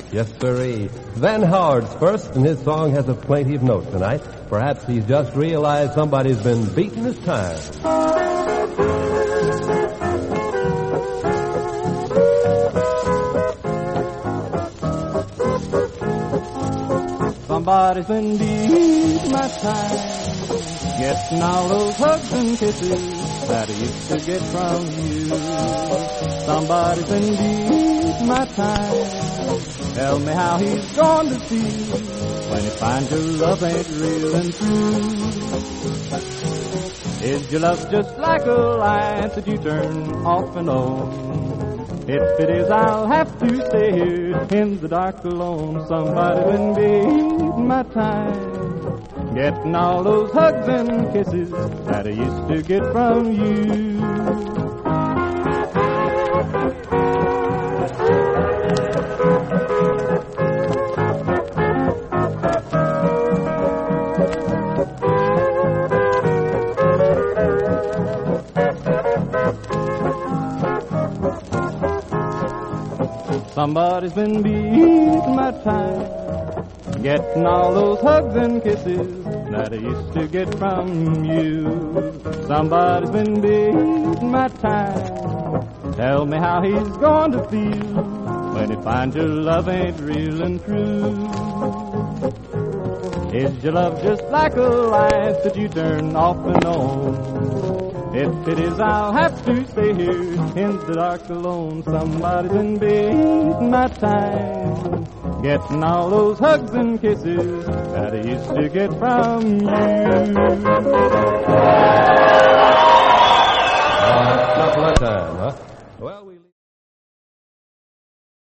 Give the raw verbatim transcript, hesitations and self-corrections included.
Yes, sirree. Van Howard's first, and his song has a plaintive note tonight. Perhaps he's just realized somebody's been beating his time. Somebody's been beating my time, getting all those hugs and kisses that I used to get from you. Somebody's been beating my time, tell me how he's going to feel when he finds your love ain't real and true. Is your love just like a light that you turn off and on? If it is, I'll have to stay here in the dark alone. Somebody's been beating my time, getting all those hugs and kisses that I used to get from you. Somebody's been beating my time, getting all those hugs and kisses that I used to get from you. Somebody's been beating my time, tell me how he's going to feel when he finds your love ain't real and true. Is your love just like a light that you turn off and on? If it is, I'll have to stay here in the dark alone. Somebody's been beating my time, getting all those hugs and kisses that I used to get from you. Uh, not for that time, huh?